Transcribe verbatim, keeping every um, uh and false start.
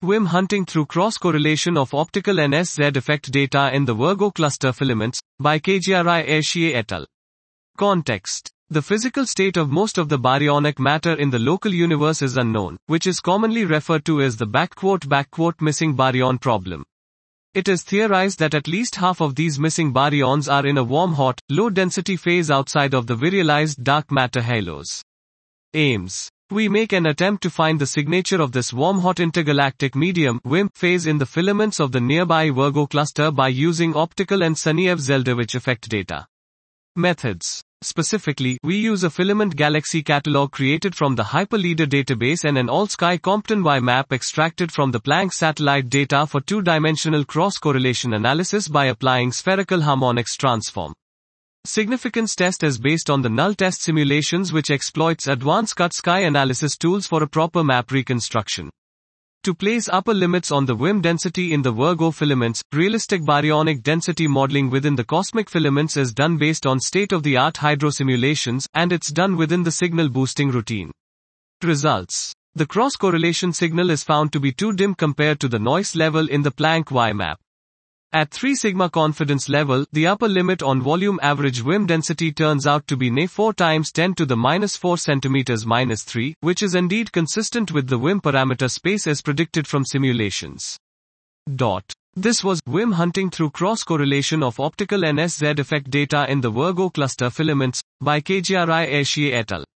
W I M hunting through cross-correlation of optical N S Z effect data in the Virgo cluster filaments, by Kjri et al. Context. The physical state of most of the baryonic matter in the local universe is unknown, which is commonly referred to as the backquote backquote missing baryon problem. It is theorized that at least half of these missing baryons are in a warm hot, low-density phase outside of the virialized dark matter halos. Aims. We make an attempt to find the signature of this warm-hot intergalactic medium W I M phase in the filaments of the nearby Virgo cluster by using optical and Sunyaev-Zeldovich effect data. Methods. Specifically, we use a filament galaxy catalog created from the Hyperleader database and an all-sky Compton Y map extracted from the Planck satellite data for two-dimensional cross-correlation analysis by applying spherical harmonics transform. Significance test is based on the null test simulations which exploits advanced cut sky analysis tools for a proper map reconstruction. To place upper limits on the W I M density in the Virgo filaments, realistic baryonic density modeling within the cosmic filaments is done based on state-of-the-art hydrosimulations, and it's done within the signal boosting routine. Results. The cross-correlation signal is found to be too dim compared to the noise level in the Planck Y map. At three sigma confidence level, the upper limit on volume average W I M density turns out to be ne four times ten to the minus four centimeters minus three, which is indeed consistent with the W I M parameter space as predicted from simulations. Dot. This was W I M hunting through cross-correlation of optical N S Z effect data in the Virgo cluster filaments, by Kjri et al.